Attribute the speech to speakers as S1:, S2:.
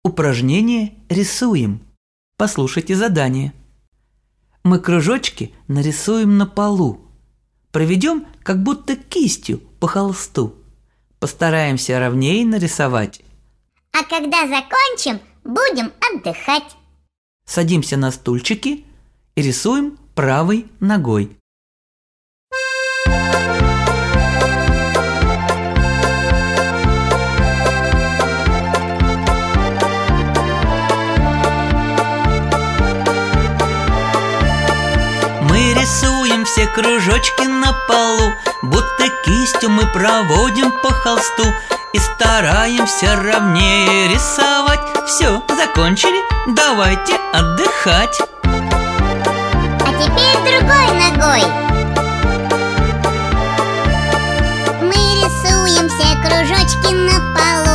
S1: Упражнение рисуем. Послушайте задание. Мы кружочки нарисуем на полу. Проведем как будто кистью по холсту. Постараемся ровнее нарисовать.
S2: А когда закончим, будем отдыхать.
S1: Садимся на стульчики и рисуем правой ногой. Мы рисуем все кружочки на полу, будто кистью мы проводим по холсту и стараемся ровнее рисовать. Все, закончили, давайте отдыхать.
S2: А теперь другой ногой. Мы рисуем все кружочки на полу,